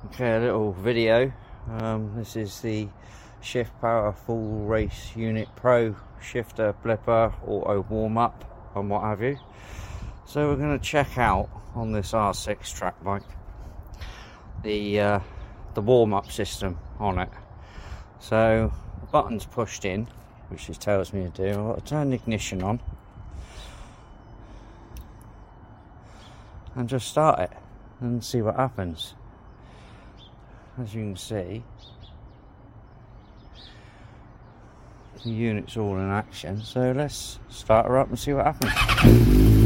Okay, a little video. This is the Shift Power Full Race Unit Pro Shifter Blipper Auto Warm-Up and what have you. So we're going to check out on this R6 track bike the warm-up system on it. So the button's pushed in, which it tells me to do. I've got to turn the ignition on and just start it and see what happens. As you can see, the unit's all in action, so let's start her up and see what happens.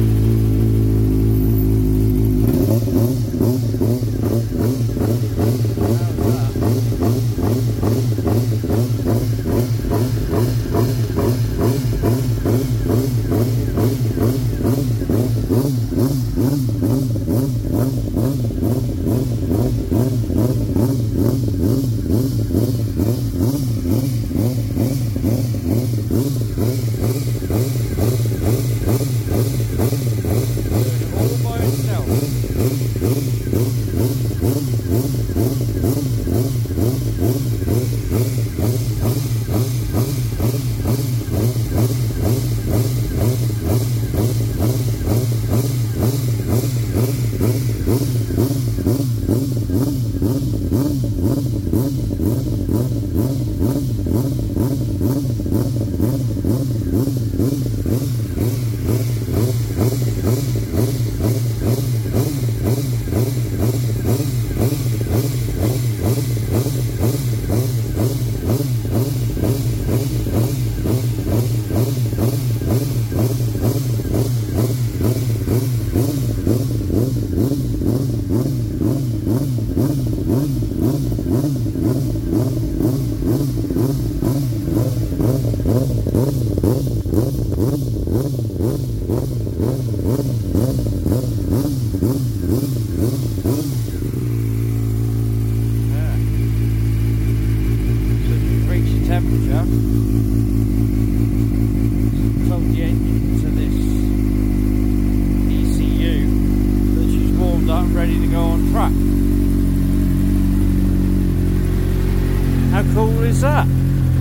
Temperature, told the engine to this ECU that she's warmed up and ready to go on track. How cool is that?